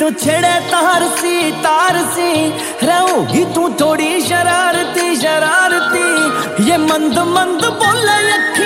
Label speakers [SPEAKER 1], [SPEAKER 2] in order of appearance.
[SPEAKER 1] जो छेड़े तार सी रहूंगी तू थोड़ी शरारती शरारती। ये मंद मंद बोले